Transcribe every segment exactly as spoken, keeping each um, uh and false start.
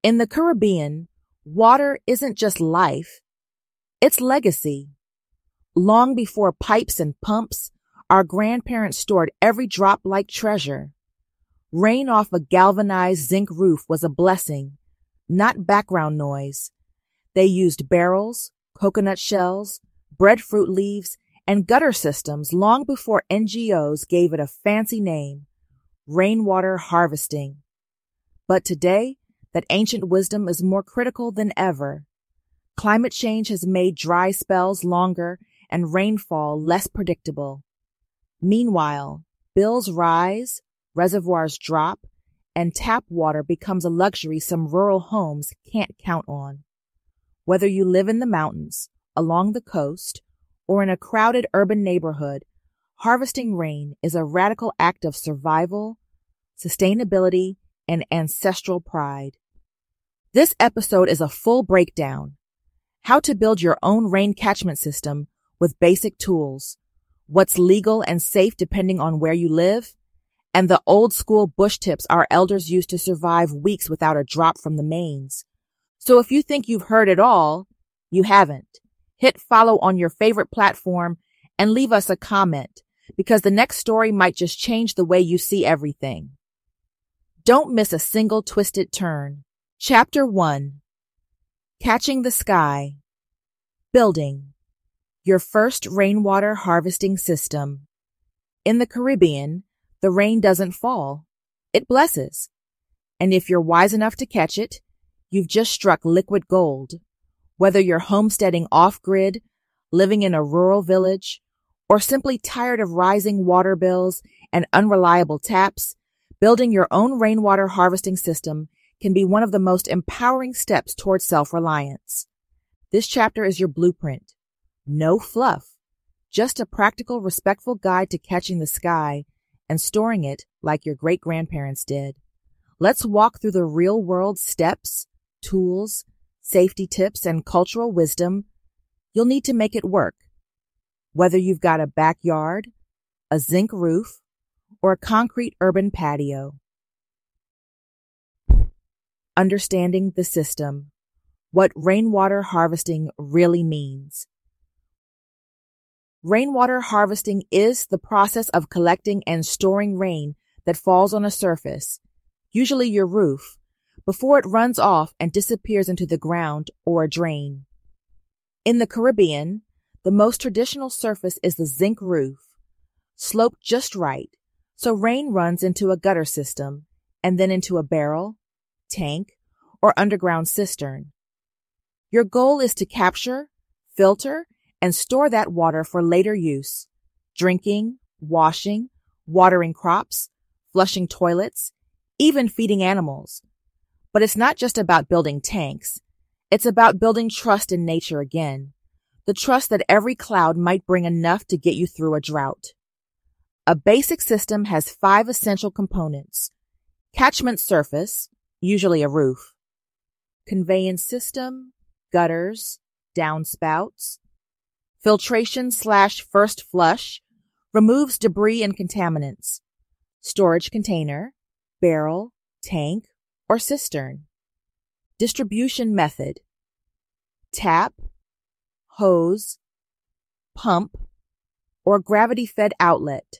In the Caribbean, water isn't just life, it's legacy. Long before pipes and pumps, our grandparents stored every drop like treasure. Rain off a galvanized zinc roof was a blessing, not background noise. They used barrels, coconut shells, breadfruit leaves, and gutter systems long before N G Os gave it a fancy name, rainwater harvesting. But today, that ancient wisdom is more critical than ever. Climate change has made dry spells longer and rainfall less predictable. Meanwhile, bills rise, reservoirs drop, and tap water becomes a luxury some rural homes can't count on. Whether you live in the mountains, along the coast, or in a crowded urban neighborhood, harvesting rain is a radical act of survival, sustainability, and ancestral pride. This episode is a full breakdown. How to build your own rain catchment system with basic tools, what's legal and safe depending on where you live, and the old school bush tips our elders used to survive weeks without a drop from the mains. So if you think you've heard it all, you haven't. Hit follow on your favorite platform and leave us a comment, because the next story might just change the way you see everything. Don't miss a single twisted turn. Chapter one. Catching the Sky. Building. Your first rainwater harvesting system. In the Caribbean, the rain doesn't fall. It blesses. And if you're wise enough to catch it, you've just struck liquid gold. Whether you're homesteading off-grid, living in a rural village, or simply tired of rising water bills and unreliable taps, building your own rainwater harvesting system can be one of the most empowering steps towards self-reliance. This chapter is your blueprint. No fluff, just a practical, respectful guide to catching the sky and storing it like your great-grandparents did. Let's walk through the real-world steps, tools, safety tips, and cultural wisdom you'll need to make it work. Whether you've got a backyard, a zinc roof, or a concrete urban patio. Understanding the system. What rainwater harvesting really means. Rainwater harvesting is the process of collecting and storing rain that falls on a surface, usually your roof, before it runs off and disappears into the ground or a drain. In the Caribbean, the most traditional surface is the zinc roof, sloped just right, so rain runs into a gutter system and then into a barrel, tank, or underground cistern. Your goal is to capture, filter, and store that water for later use, drinking, washing, watering crops, flushing toilets, even feeding animals. But it's not just about building tanks. It's about building trust in nature again, the trust that every cloud might bring enough to get you through a drought. A basic system has five essential components: catchment surface, usually a roof; conveyance system, gutters, downspouts; filtration slash first flush, removes debris and contaminants; storage container, barrel, tank, or cistern; distribution method, tap, hose, pump, or gravity-fed outlet.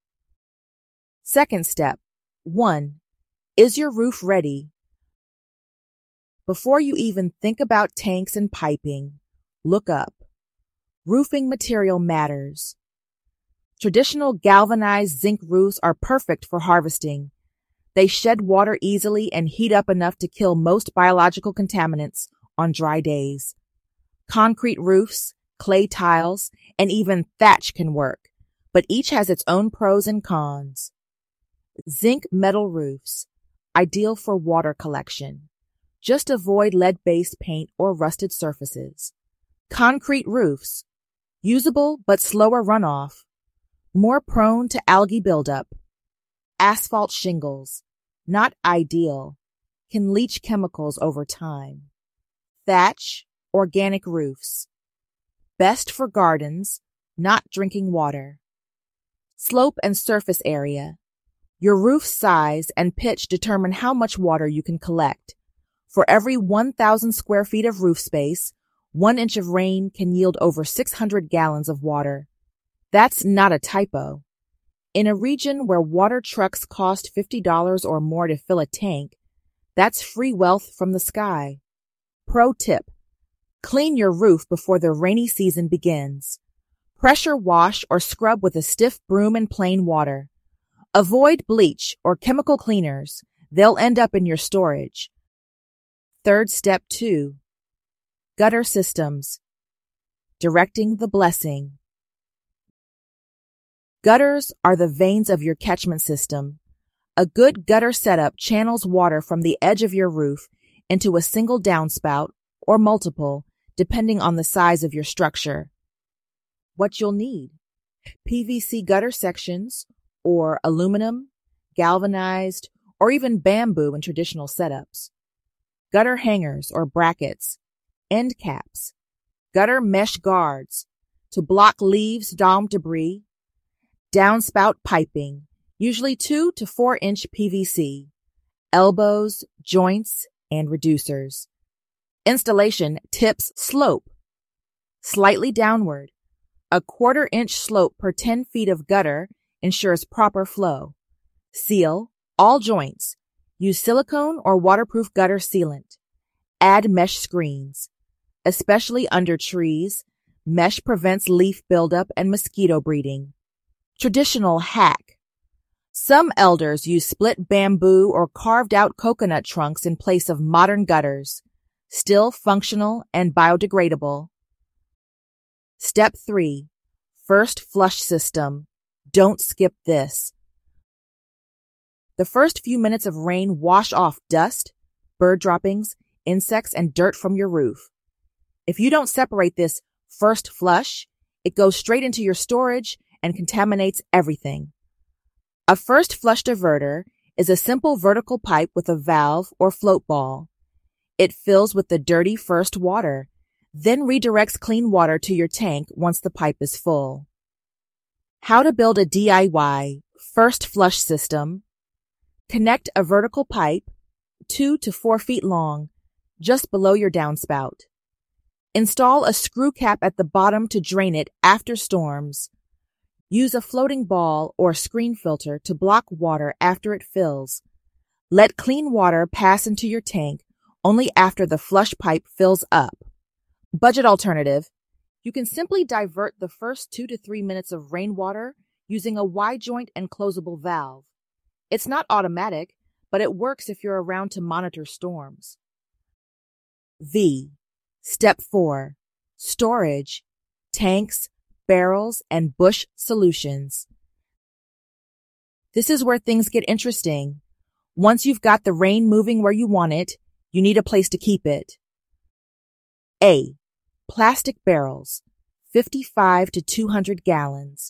Second step. One. Is your roof ready? Before you even think about tanks and piping, look up. Roofing material matters. Traditional galvanized zinc roofs are perfect for harvesting. They shed water easily and heat up enough to kill most biological contaminants on dry days. Concrete roofs, clay tiles, and even thatch can work, but each has its own pros and cons. Zinc metal roofs, ideal for water collection. Just avoid lead-based paint or rusted surfaces. Concrete roofs, usable but slower runoff, more prone to algae buildup. Asphalt shingles, not ideal, can leach chemicals over time. Thatch, organic roofs, best for gardens, not drinking water. Slope and surface area. Your roof size and pitch determine how much water you can collect. For every one thousand square feet of roof space, one inch of rain can yield over six hundred gallons of water. That's not a typo. In a region where water trucks cost fifty dollars or more to fill a tank, that's free wealth from the sky. Pro tip: clean your roof before the rainy season begins. Pressure wash or scrub with a stiff broom and plain water. Avoid bleach or chemical cleaners. They'll end up in your storage. Third step two. Gutter systems. Directing the blessing. Gutters are the veins of your catchment system. A good gutter setup channels water from the edge of your roof into a single downspout or multiple, depending on the size of your structure. What you'll need: P V C gutter sections, or aluminum, galvanized, or even bamboo in traditional setups. Gutter hangers or brackets, end caps, gutter mesh guards to block leaves, daub debris, downspout piping, usually two to four inch P V C, elbows, joints, and reducers. Installation tips: slope, slightly downward. A quarter inch slope per ten feet of gutter ensures proper flow. Seal all joints. Use silicone or waterproof gutter sealant. Add mesh screens. Especially under trees, mesh prevents leaf buildup and mosquito breeding. Traditional hack. Some elders use split bamboo or carved out coconut trunks in place of modern gutters. Still functional and biodegradable. Step three. First flush system. Don't skip this. The first few minutes of rain wash off dust, bird droppings, insects, and dirt from your roof. If you don't separate this first flush, it goes straight into your storage and contaminates everything. A first flush diverter is a simple vertical pipe with a valve or float ball. It fills with the dirty first water, then redirects clean water to your tank once the pipe is full. How to build a D I Y first flush system. Connect a vertical pipe, two to four feet long, just below your downspout. Install a screw cap at the bottom to drain it after storms. Use a floating ball or screen filter to block water after it fills. Let clean water pass into your tank only after the flush pipe fills up. Budget alternative: you can simply divert the first two to three minutes of rainwater using a Y-joint and closable valve. It's not automatic, but it works if you're around to monitor storms. V. Step four. Storage, tanks, barrels, and bush solutions. This is where things get interesting. Once you've got the rain moving where you want it, you need a place to keep it. A. Plastic barrels, fifty-five to two hundred gallons.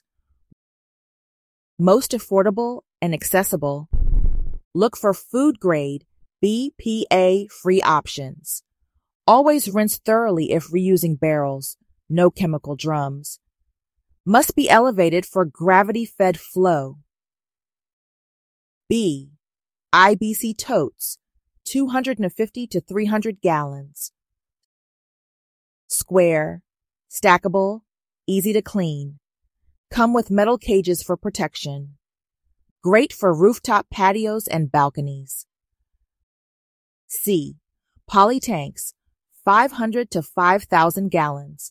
Most affordable and accessible. Look for food-grade, B P A-free options. Always rinse thoroughly if reusing barrels, no chemical drums. Must be elevated for gravity-fed flow. B. I B C totes, two hundred fifty to three hundred gallons. Square, stackable, easy to clean. Come with metal cages for protection. Great for rooftop patios and balconies. C. Poly tanks, five hundred to five thousand gallons.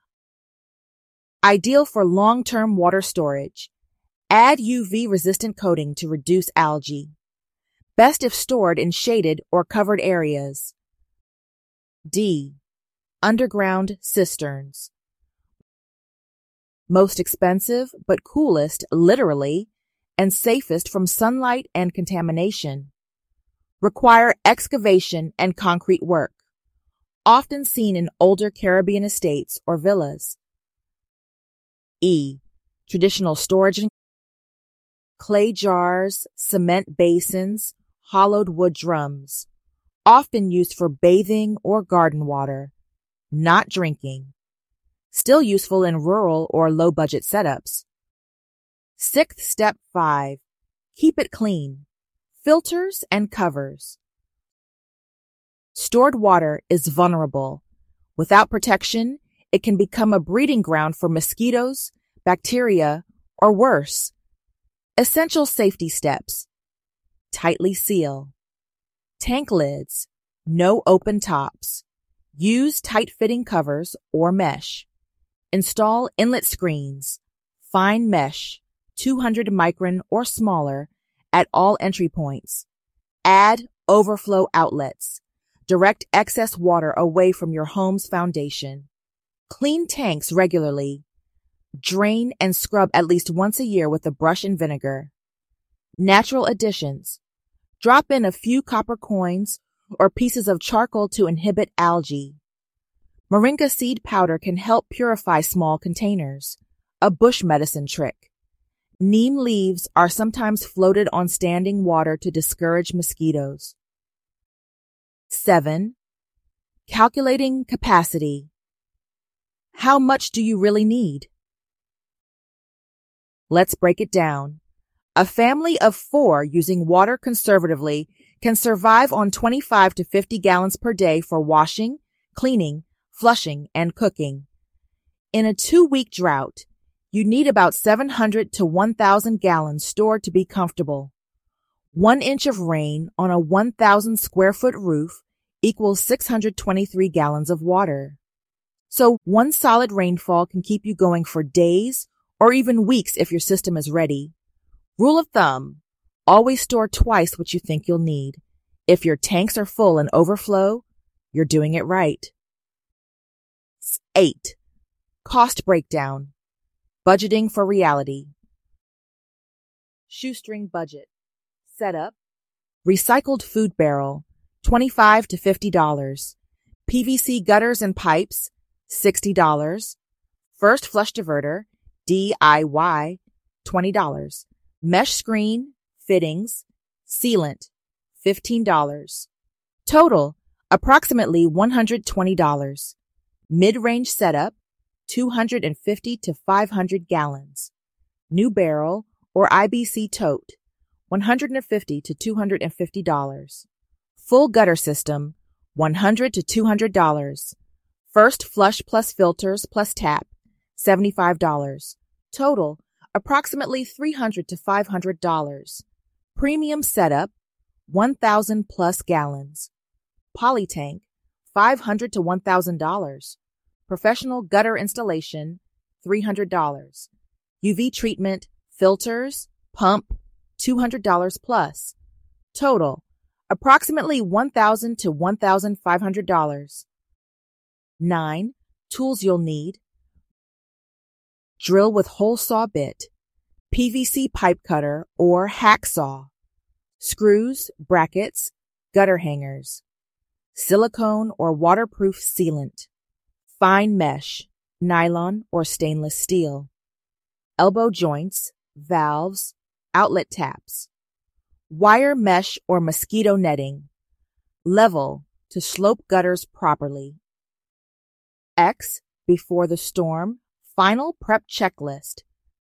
Ideal for long-term water storage. Add U V-resistant coating to reduce algae. Best if stored in shaded or covered areas. D. Underground cisterns. Most expensive, but coolest, literally, and safest from sunlight and contamination. Require excavation and concrete work. Often seen in older Caribbean estates or villas. E. Traditional storage and clay jars, cement basins, hollowed wood drums. Often used for bathing or garden water. Not drinking. Still useful in rural or low-budget setups. Sixth step five. Keep it clean. Filters and covers. Stored water is vulnerable. Without protection, it can become a breeding ground for mosquitoes, bacteria, or worse. Essential safety steps. Tightly seal. Tank lids. No open tops. Use tight-fitting covers or mesh. Install inlet screens. Fine mesh, two hundred micron or smaller, at all entry points. Add overflow outlets. Direct excess water away from your home's foundation. Clean tanks regularly. Drain and scrub at least once a year with a brush and vinegar. Natural additions. Drop in a few copper coins or pieces of charcoal to inhibit algae. Moringa seed powder can help purify small containers, a bush medicine trick. Neem leaves are sometimes floated on standing water to discourage mosquitoes. seven. Calculating capacity. How much do you really need? Let's break it down. A family of four using water conservatively can survive on twenty-five to fifty gallons per day for washing, cleaning, flushing, and cooking. In a two-week drought, you need about seven hundred to one thousand gallons stored to be comfortable. One inch of rain on a one thousand square foot roof equals six hundred twenty-three gallons of water. So one solid rainfall can keep you going for days or even weeks if your system is ready. Rule of thumb, always store twice what you think you'll need. If your tanks are full and overflow, you're doing it right. eight. Cost breakdown. Budgeting for reality. Shoestring budget. Setup. Recycled food barrel, twenty-five to fifty dollars. P V C gutters and pipes, sixty dollars. First flush diverter, D I Y, twenty dollars. Mesh screen, fittings, sealant, fifteen dollars. Total, approximately one hundred twenty dollars. Mid-range setup, two hundred fifty to five hundred gallons. New barrel or I B C tote, one hundred fifty to two hundred fifty dollars. Full gutter system, one hundred to two hundred dollars. First flush plus filters plus tap, seventy-five dollars. Total, approximately three hundred to five hundred dollars. Premium setup, one thousand plus gallons. Polytank, five hundred to one thousand dollars. Professional gutter installation, three hundred dollars. U V treatment, filters, pump, two hundred dollars plus. Total, approximately one thousand to one thousand five hundred dollars. nine. Tools you'll need. Drill with hole saw bit, P V C pipe cutter or hacksaw, screws, brackets, gutter hangers, silicone or waterproof sealant, fine mesh, nylon or stainless steel, elbow joints, valves, outlet taps, wire mesh or mosquito netting, level to slope gutters properly. X, before the storm, final prep checklist.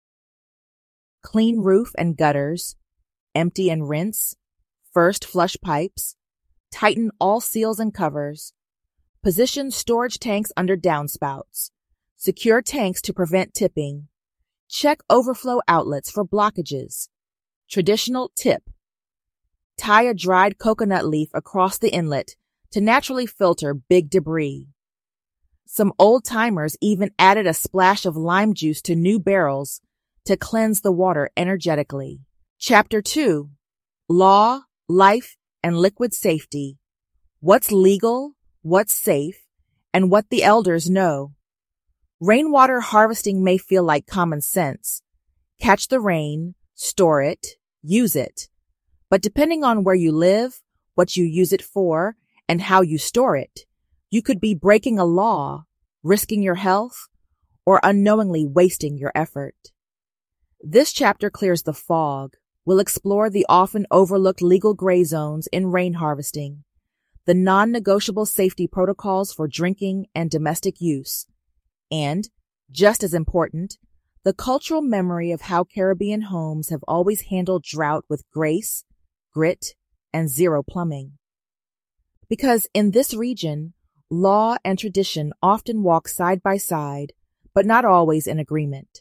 Clean roof and gutters, empty and rinse, first flush pipes, tighten all seals and covers, position storage tanks under downspouts, secure tanks to prevent tipping, check overflow outlets for blockages. Traditional tip. Tie a dried coconut leaf across the inlet to naturally filter big debris. Some old-timers even added a splash of lime juice to new barrels to cleanse the water energetically. Chapter two. Law, Life, and Liquid Safety. What's legal, what's safe, and what the elders know. Rainwater harvesting may feel like common sense. Catch the rain, store it, use it. But depending on where you live, what you use it for, and how you store it, you could be breaking a law, risking your health, or unknowingly wasting your effort. This chapter clears the fog. We'll explore the often overlooked legal gray zones in rain harvesting, the non-negotiable safety protocols for drinking and domestic use, and, just as important, the cultural memory of how Caribbean homes have always handled drought with grace, grit, and zero plumbing. Because in this region, law and tradition often walk side by side, but not always in agreement.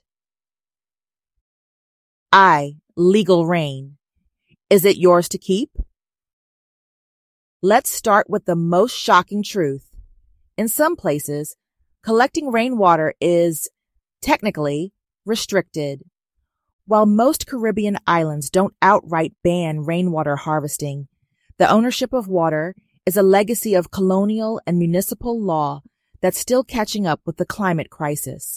I. Legal rain. Is it yours to keep? Let's start with the most shocking truth. In some places, collecting rainwater is, technically, restricted. While most Caribbean islands don't outright ban rainwater harvesting, the ownership of water is a legacy of colonial and municipal law that's still catching up with the climate crisis.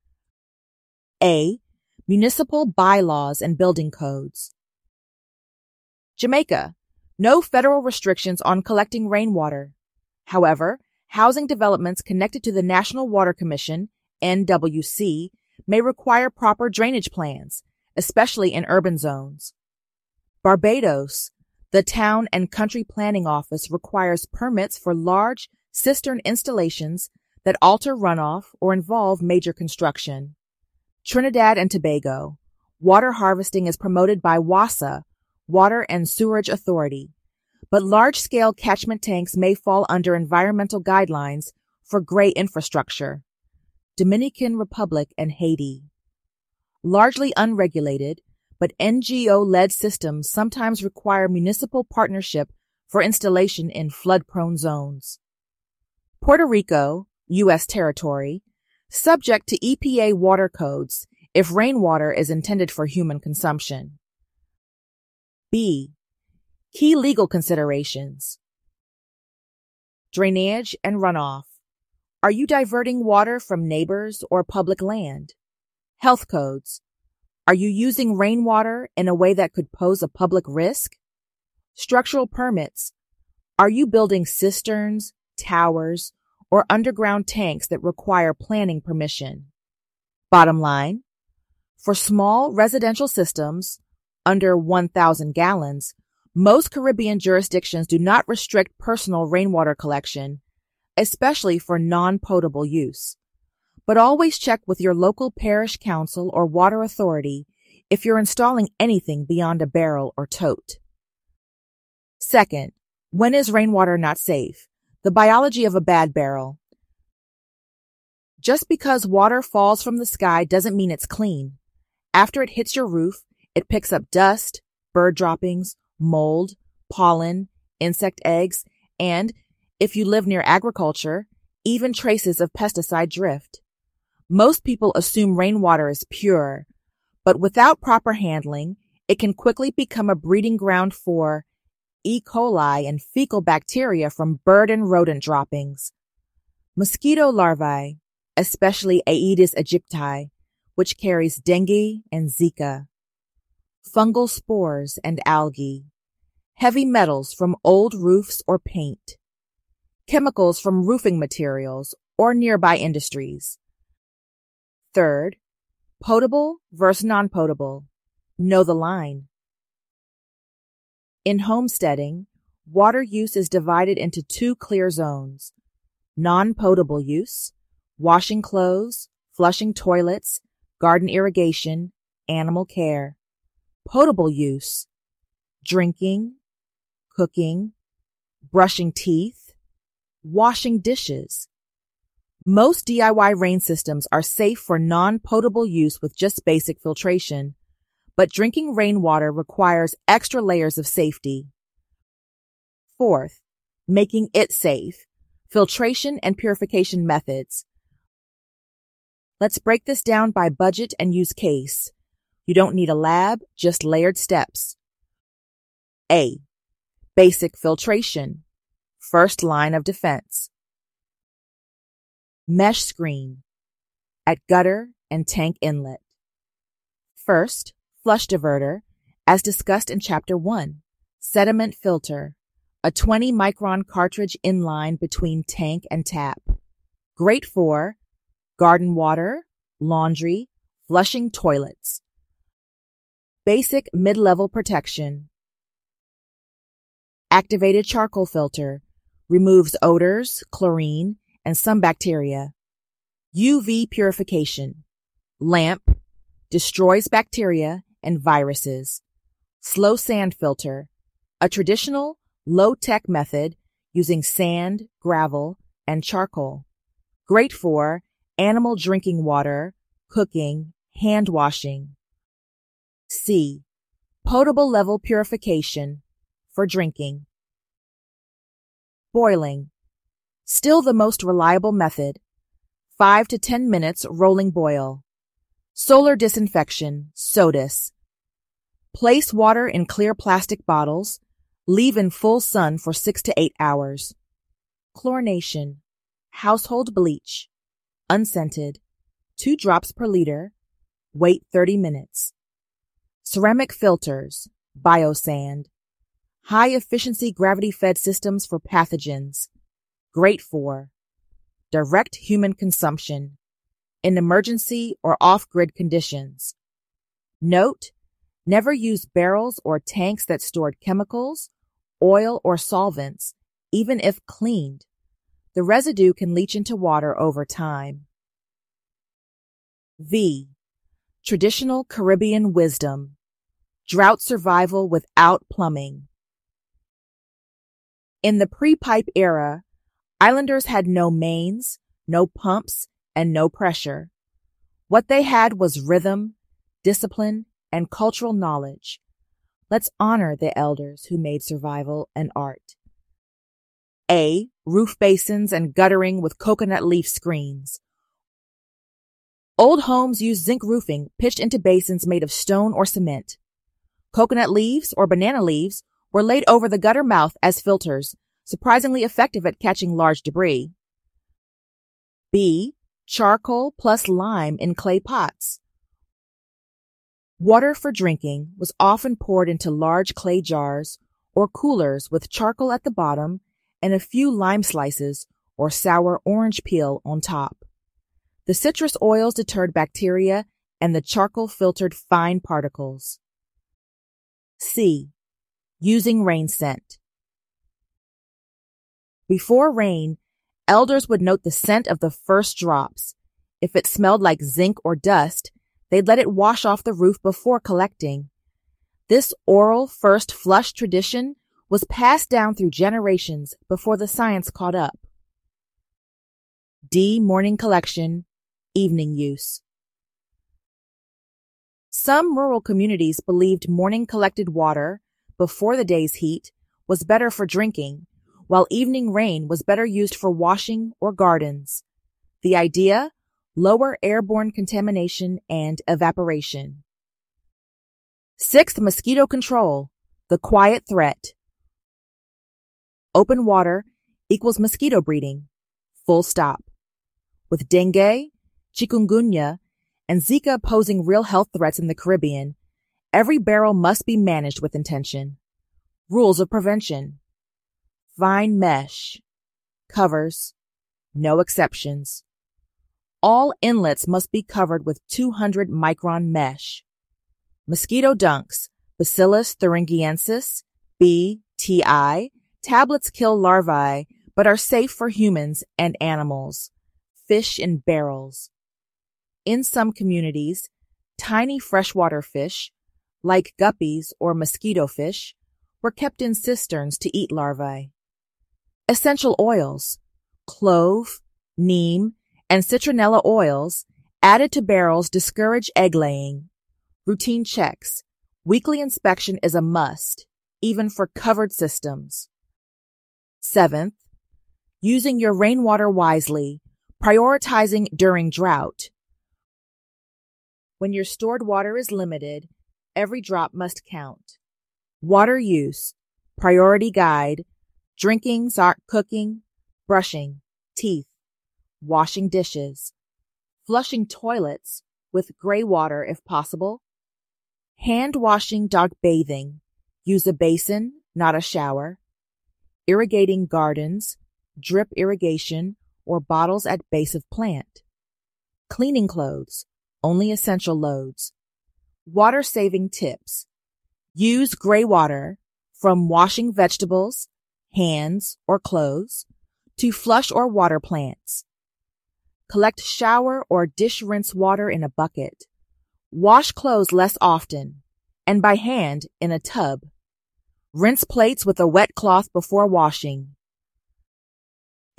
A. Municipal bylaws and building codes. Jamaica. No federal restrictions on collecting rainwater. However, housing developments connected to the National Water Commission, N W C, may require proper drainage plans, especially in urban zones. Barbados. The Town and Country Planning Office requires permits for large cistern installations that alter runoff or involve major construction. Trinidad and Tobago. Water harvesting is promoted by WASA, Water and Sewerage Authority, but large-scale catchment tanks may fall under environmental guidelines for gray infrastructure. Dominican Republic and Haiti. Largely unregulated, but N G O-led systems sometimes require municipal partnership for installation in flood-prone zones. Puerto Rico, U S territory, subject to E P A water codes if rainwater is intended for human consumption. B. Key legal considerations. Drainage and runoff. Are you diverting water from neighbors or public land? Health codes. Are you using rainwater in a way that could pose a public risk? Structural permits. Are you building cisterns, towers, or underground tanks that require planning permission? Bottom line, for small residential systems, under one thousand gallons, most Caribbean jurisdictions do not restrict personal rainwater collection, especially for non-potable use. But always check with your local parish council or water authority if you're installing anything beyond a barrel or tote. Second, when is rainwater not safe? The biology of a bad barrel. Just because water falls from the sky doesn't mean it's clean. After it hits your roof, it picks up dust, bird droppings, mold, pollen, insect eggs, and, if you live near agriculture, even traces of pesticide drift. Most people assume rainwater is pure, but without proper handling, it can quickly become a breeding ground for E. coli and fecal bacteria from bird and rodent droppings. Mosquito larvae, especially Aedes aegypti, which carries dengue and Zika. Fungal spores and algae. Heavy metals from old roofs or paint. Chemicals from roofing materials or nearby industries. Third, potable versus non-potable. Know the line. In homesteading, water use is divided into two clear zones. Non-potable use, washing clothes, flushing toilets, garden irrigation, animal care. Potable use, drinking, cooking, brushing teeth, washing dishes. Most D I Y rain systems are safe for non-potable use with just basic filtration, but drinking rainwater requires extra layers of safety. Fourth, making it safe. Filtration and purification methods. Let's break this down by budget and use case. You don't need a lab, just layered steps. A. Basic filtration. First line of defense. Mesh screen at gutter and tank inlet. First, flush diverter, as discussed in Chapter one. Sediment filter, a twenty micron cartridge inline between tank and tap. Great for garden water, laundry, flushing toilets. Basic mid-level protection. Activated charcoal filter, removes odors, chlorine, and some bacteria. U V purification. Lamp, destroys bacteria and viruses. Slow sand filter, a traditional, low-tech method using sand, gravel, and charcoal. Great for animal drinking water, cooking, hand washing. C. Potable level purification for drinking. Boiling. Still the most reliable method. five to ten minutes rolling boil. Solar disinfection, SODIS. Place water in clear plastic bottles. Leave in full sun for six to eight hours. Chlorination. Household bleach. Unscented. Two drops per liter. Wait thirty minutes. Ceramic filters. Biosand. High-efficiency gravity-fed systems for pathogens. Great for direct human consumption in emergency or off-grid conditions. Note, never use barrels or tanks that stored chemicals, oil, or solvents, even if cleaned. The residue can leach into water over time. V. Traditional Caribbean wisdom. Drought survival without plumbing. In the pre-pipe era, islanders had no mains, no pumps, and no pressure. What they had was rhythm, discipline, and cultural knowledge. Let's honor the elders who made survival an art. A. Roof basins and guttering with coconut leaf screens. Old homes used zinc roofing pitched into basins made of stone or cement. Coconut leaves or banana leaves were laid over the gutter mouth as filters, surprisingly effective at catching large debris. B. Charcoal plus lime in clay pots. Water for drinking was often poured into large clay jars or coolers with charcoal at the bottom and a few lime slices or sour orange peel on top. The citrus oils deterred bacteria and the charcoal filtered fine particles. C. Using rain scent. Before rain, elders would note the scent of the first drops. If it smelled like zinc or dust, they'd let it wash off the roof before collecting. This oral first flush tradition was passed down through generations before the science caught up. D. Morning collection, evening use. Some rural communities believed morning collected water, before the day's heat, was better for drinking, while evening rain was better used for washing or gardens. The idea? Lower airborne contamination and evaporation. Sixth, mosquito control, the quiet threat. Open water equals mosquito breeding, full stop. With dengue, chikungunya, and Zika posing real health threats in the Caribbean, every barrel must be managed with intention. Rules of prevention. Fine mesh. Covers. No exceptions. All inlets must be covered with two hundred micron mesh. Mosquito dunks, Bacillus thuringiensis, B T I, tablets kill larvae but are safe for humans and animals. Fish in barrels. In some communities, tiny freshwater fish, like guppies or mosquito fish, were kept in cisterns to eat larvae. Essential oils, clove, neem, and citronella oils added to barrels discourage egg laying. Routine checks. Weekly inspection is a must, even for covered systems. Seventh, using your rainwater wisely, prioritizing during drought. When your stored water is limited, every drop must count. Water use, priority guide, drinking, cooking, brushing, teeth, washing dishes, flushing toilets with gray water if possible, hand washing, dog bathing, use a basin, not a shower, irrigating gardens, drip irrigation, or bottles at base of plant, cleaning clothes, only essential loads, water-saving tips, use gray water from washing vegetables, hands, or clothes to flush or water plants. Collect shower or dish rinse water in a bucket. Wash clothes less often, and by hand in a tub. Rinse plates with a wet cloth before washing.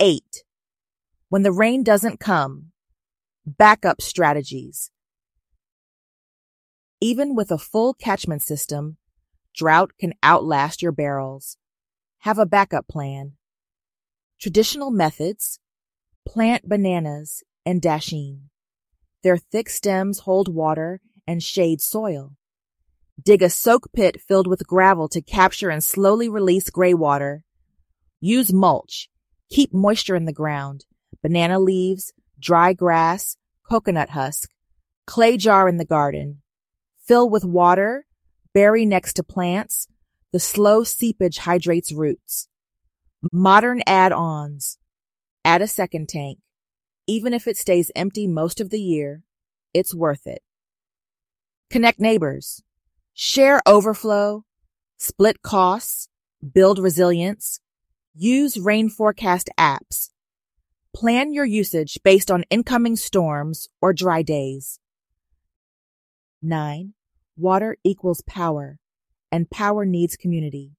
Eight, when the rain doesn't come, backup strategies. Even with a full catchment system, drought can outlast your barrels. Have a backup plan. Traditional methods: plant bananas and dasheen. Their thick stems hold water and shade soil. Dig a soak pit filled with gravel to capture and slowly release gray water. Use mulch. Keep moisture in the ground. Banana leaves, dry grass, coconut husk, clay jar in the garden. Fill with water, bury next to plants. The slow seepage hydrates roots. Modern add-ons. Add a second tank. Even if it stays empty most of the year, it's worth it. Connect neighbors. Share overflow. Split costs. Build resilience. Use rain forecast apps. Plan your usage based on incoming storms or dry days. Nine, water equals power, and power needs community.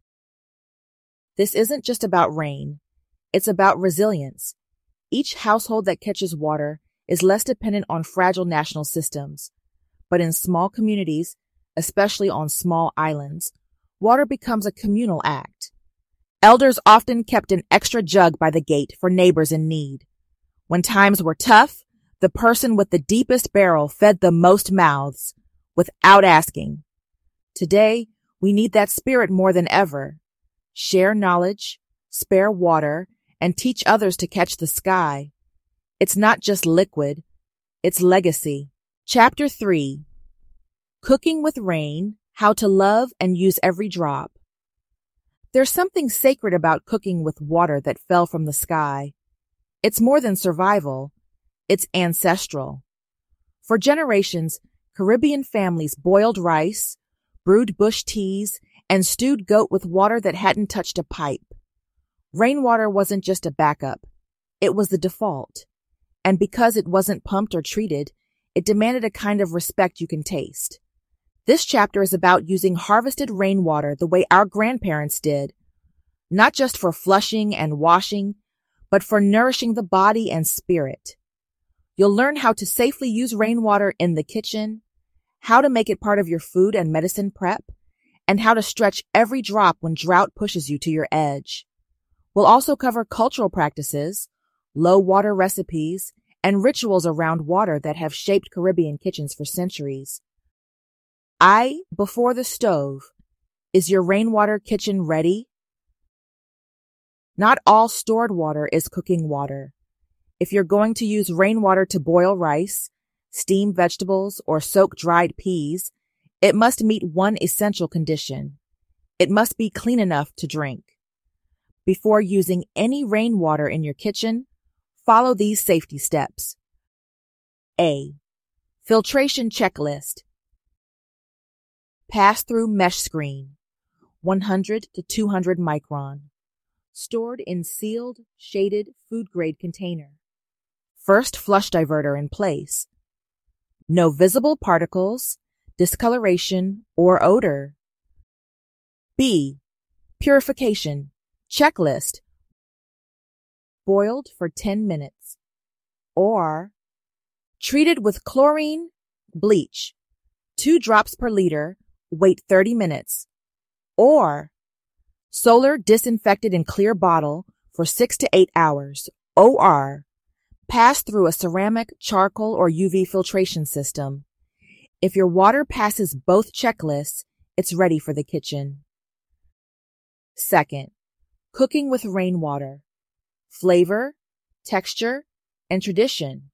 This isn't just about rain. It's about resilience. Each household that catches water is less dependent on fragile national systems. But in small communities, especially on small islands, water becomes a communal act. Elders often kept an extra jug by the gate for neighbors in need. When times were tough, the person with the deepest barrel fed the most mouths, without asking. Today, we need that spirit more than ever. Share knowledge, spare water, and teach others to catch the sky. It's not just liquid, it's legacy. Chapter three, Cooking with Rain, How to Love and Use Every Drop. There's something sacred about cooking with water that fell from the sky. It's more than survival. It's ancestral. For generations, Caribbean families boiled rice, brewed bush teas, and stewed goat with water that hadn't touched a pipe. Rainwater wasn't just a backup. It was the default. And because it wasn't pumped or treated, it demanded a kind of respect you can taste. This chapter is about using harvested rainwater the way our grandparents did, not just for flushing and washing, but for nourishing the body and spirit. You'll learn how to safely use rainwater in the kitchen, how to make it part of your food and medicine prep, and how to stretch every drop when drought pushes you to your edge. We'll also cover cultural practices, low water recipes, and rituals around water that have shaped Caribbean kitchens for centuries. I, before the stove. Is your rainwater kitchen ready? Not all stored water is cooking water. If you're going to use rainwater to boil rice, steam vegetables, or soak dried peas, it must meet one essential condition. It must be clean enough to drink. Before using any rainwater in your kitchen, follow these safety steps. A. Filtration checklist. Pass-through mesh screen, one hundred to two hundred micron. Stored in sealed, shaded, food-grade container. First flush diverter in place. No visible particles, discoloration, or odor. B. Purification. Checklist. Boiled for ten minutes. Or treated with chlorine, bleach, two drops per liter, wait thirty minutes. Or solar disinfected in clear bottle for six to eight hours. O R. Pass through a ceramic, charcoal, or U V filtration system. If your water passes both checklists, it's ready for the kitchen. Second, cooking with rainwater. Flavor, texture, and tradition.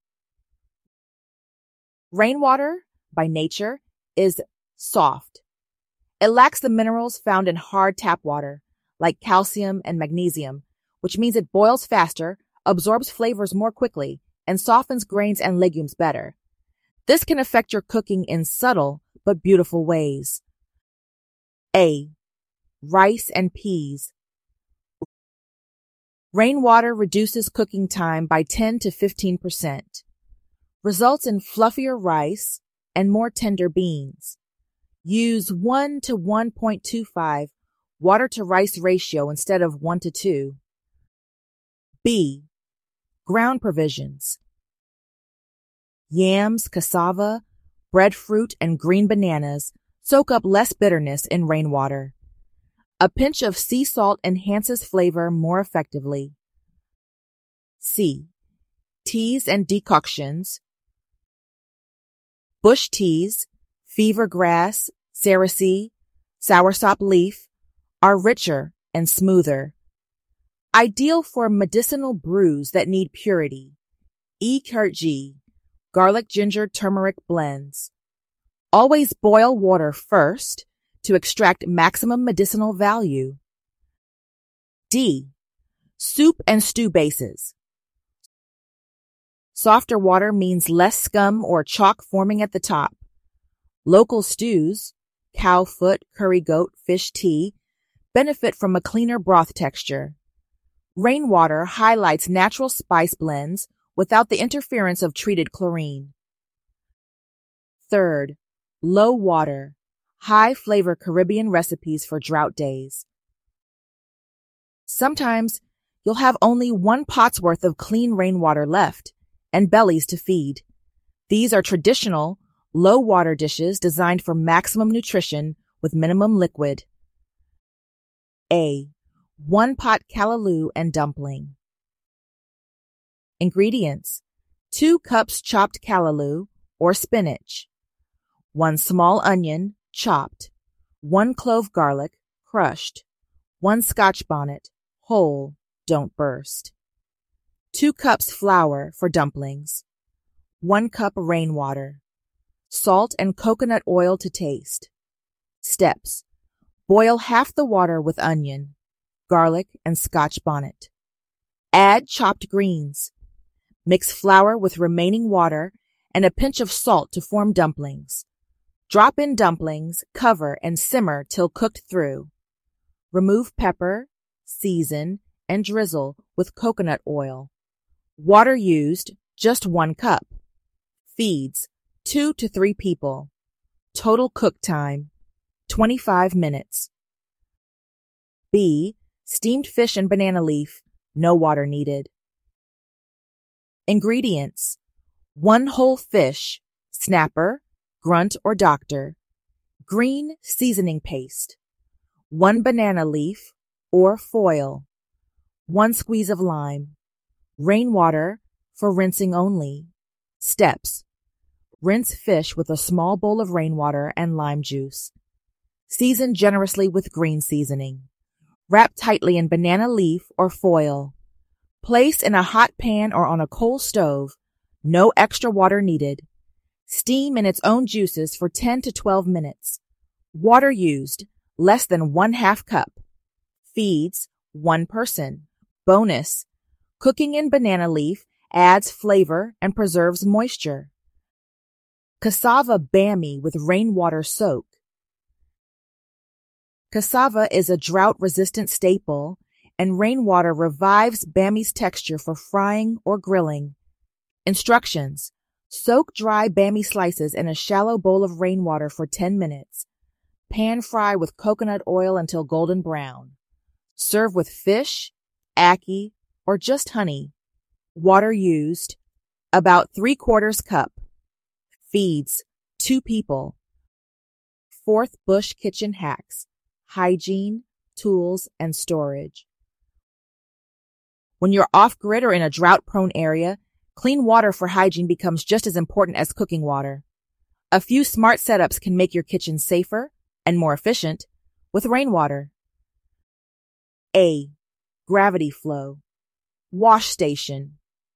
Rainwater, by nature, is soft. It lacks the minerals found in hard tap water, like calcium and magnesium, which means it boils faster, absorbs flavors more quickly, and softens grains and legumes better. This can affect your cooking in subtle but beautiful ways. A. Rice and peas. Rainwater reduces cooking time by ten to fifteen percent. Results in fluffier rice and more tender beans. Use one to one point two five water to rice ratio instead of one to two. B. Ground provisions. Yams, cassava, breadfruit, and green bananas soak up less bitterness in rainwater. A pinch of sea salt enhances flavor more effectively. C. Teas and decoctions. Bush teas, fever grass, cerasee, soursop leaf are richer and smoother. Ideal for medicinal brews that need purity. E. Kurtji, garlic ginger turmeric blends. Always boil water first to extract maximum medicinal value. D. Soup and stew bases. Softer water means less scum or chalk forming at the top. Local stews, cow foot, curry goat, fish tea, benefit from a cleaner broth texture. Rainwater highlights natural spice blends without the interference of treated chlorine. Third, low water, high flavor Caribbean recipes for drought days. Sometimes you'll have only one pot's worth of clean rainwater left and bellies to feed. These are traditional, low water dishes designed for maximum nutrition with minimum liquid. A. One pot callaloo and dumpling. Ingredients: two cups chopped callaloo or spinach, one small onion chopped, one clove garlic crushed, one Scotch bonnet whole, don't burst, two cups flour for dumplings, one cup rainwater, salt and coconut oil to taste. Steps: boil half the water with onion, garlic, and Scotch bonnet. Add chopped greens. Mix flour with remaining water and a pinch of salt to form dumplings. Drop in dumplings, cover, and simmer till cooked through. Remove pepper, season, and drizzle with coconut oil. Water used, just one cup. Feeds, two to three people. Total cook time, twenty-five minutes. B. Steamed fish and banana leaf, no water needed. Ingredients: one whole fish, snapper, grunt or doctor, green seasoning paste, one banana leaf or foil, one squeeze of lime, rainwater for rinsing only. Steps: rinse fish with a small bowl of rainwater and lime juice. Season generously with green seasoning. Wrap tightly in banana leaf or foil. Place in a hot pan or on a coal stove. No extra water needed. Steam in its own juices for ten to twelve minutes. Water used, less than one half cup. Feeds, one person. Bonus: cooking in banana leaf adds flavor and preserves moisture. Cassava bammy with rainwater soak. Cassava is a drought-resistant staple, and rainwater revives bammy's texture for frying or grilling. Instructions: soak dry bammy slices in a shallow bowl of rainwater for ten minutes. Pan fry with coconut oil until golden brown. Serve with fish, ackee, or just honey. Water used, about three quarters cup. Feeds, two people. Fourth Bush Kitchen Hacks: hygiene, tools, and storage. When you're off-grid or in a drought-prone area, clean water for hygiene becomes just as important as cooking water. A few smart setups can make your kitchen safer and more efficient with rainwater. A. Gravity flow. Wash station.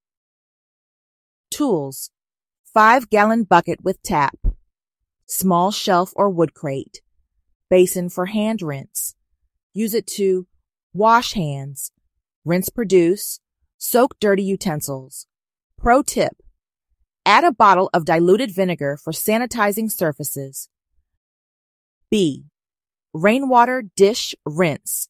Tools: five-gallon bucket with tap, small shelf or wood crate, basin for hand rinse. Use it to wash hands, rinse produce, soak dirty utensils. Pro tip: add a bottle of diluted vinegar for sanitizing surfaces. B. Rainwater dish rinse.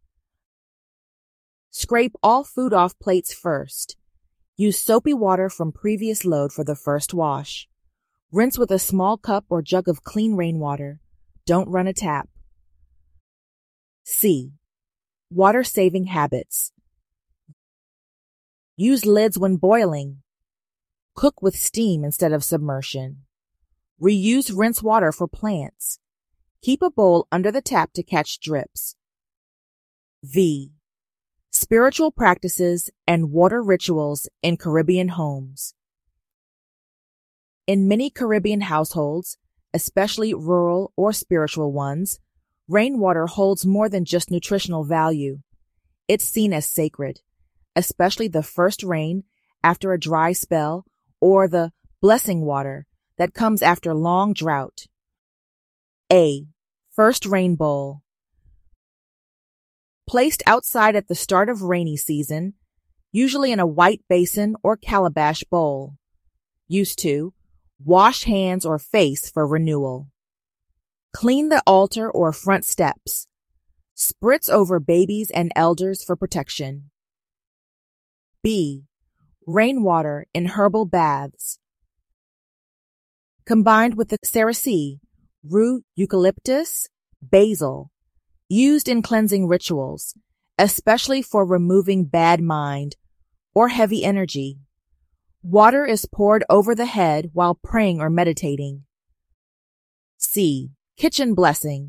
Scrape all food off plates first. Use soapy water from previous load for the first wash. Rinse with a small cup or jug of clean rainwater. Don't run a tap. C. Water-saving habits. Use lids when boiling. Cook with steam instead of submersion. Reuse rinse water for plants. Keep a bowl under the tap to catch drips. V. Spiritual practices and water rituals in Caribbean homes. In many Caribbean households, especially rural or spiritual ones, rainwater holds more than just nutritional value. It's seen as sacred, especially the first rain after a dry spell or the blessing water that comes after long drought. A. First rain bowl. Placed outside at the start of rainy season, usually in a white basin or calabash bowl. Used to wash hands or face for renewal. Clean the altar or front steps. Spritz over babies and elders for protection. B. Rainwater in herbal baths. Combined with the cerasee, rue eucalyptus, basil, used in cleansing rituals, especially for removing bad mind or heavy energy. Water is poured over the head while praying or meditating. C. Kitchen blessing.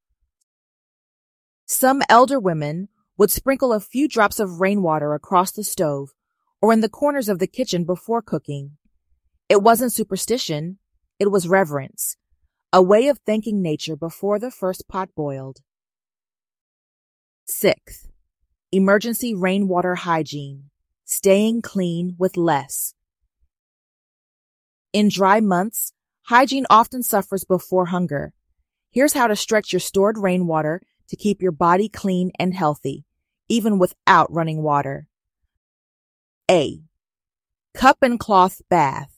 Some elder women would sprinkle a few drops of rainwater across the stove or in the corners of the kitchen before cooking. It wasn't superstition, it was reverence, a way of thanking nature before the first pot boiled. Sixth, emergency rainwater hygiene, staying clean with less. In dry months, hygiene often suffers before hunger. Here's how to stretch your stored rainwater to keep your body clean and healthy, even without running water. A. Cup and cloth bath.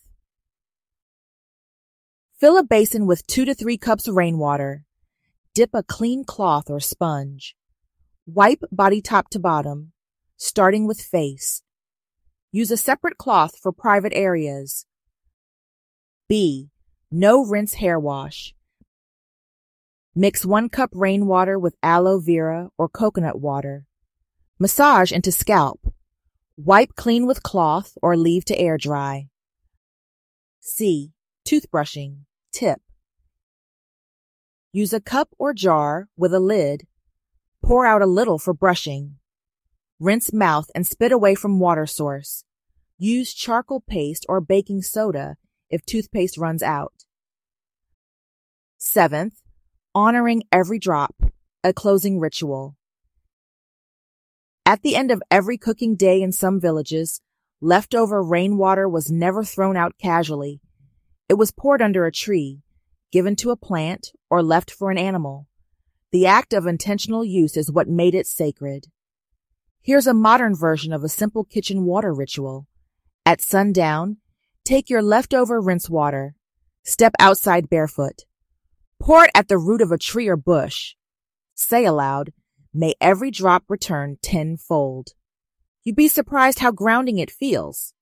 Fill a basin with two to three cups of rainwater. Dip a clean cloth or sponge. Wipe body top to bottom, starting with face. Use a separate cloth for private areas. B. No rinse hair wash. Mix one cup rainwater with aloe vera or coconut water. Massage into scalp. Wipe clean with cloth or leave to air dry. C. Toothbrushing. Tip. Use a cup or jar with a lid. Pour out a little for brushing. Rinse mouth and spit away from water source. Use charcoal paste or baking soda if toothpaste runs out. Seventh, honoring every drop, a closing ritual. At the end of every cooking day in some villages, leftover rainwater was never thrown out casually. It was poured under a tree, given to a plant, or left for an animal. The act of intentional use is what made it sacred. Here's a modern version of a simple kitchen water ritual. At sundown, take your leftover rinse water. Step outside barefoot. Pour it at the root of a tree or bush. Say aloud, "May every drop return tenfold." You'd be surprised how grounding it feels.